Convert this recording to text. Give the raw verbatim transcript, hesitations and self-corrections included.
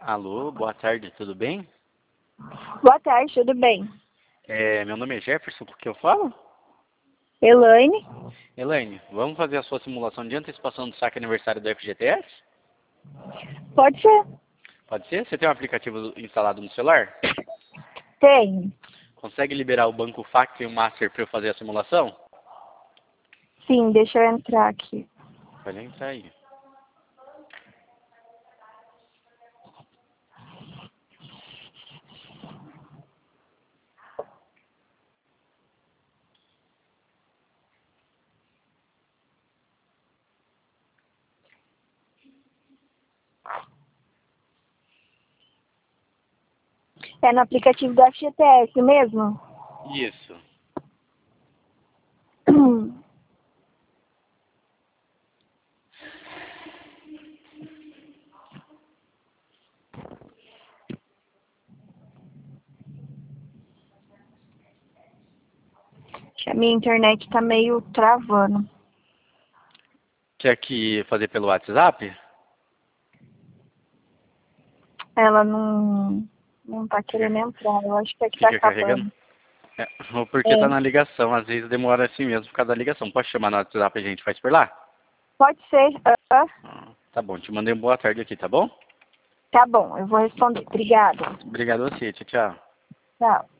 Alô, boa tarde, tudo bem? Boa tarde, tudo bem? É, meu nome é Jefferson, por que eu falo? Elaine? Elaine, vamos fazer a sua simulação de antecipação do saque aniversário do F G T S? Pode ser? Pode ser? Você tem um aplicativo instalado no celular? Tem. Consegue liberar o banco Factor e o Master para eu fazer a simulação? Sim, deixa eu entrar aqui. Pode entrar aí. É no aplicativo do F G T S mesmo? Isso. A minha internet tá meio travando. Quer que fazer pelo WhatsApp? Ela não, não tá querendo entrar. Eu acho que aqui tá Fica carregando? acabando. É, ou porque tá É. na ligação, às vezes demora assim mesmo por causa da ligação. Pode chamar no WhatsApp e a gente faz por lá? Pode ser. Ah, Ah, tá bom, te mandei um boa tarde aqui, tá bom? tá bom, eu vou responder. Obrigada. Obrigado a você, tchau, tchau. Tchau.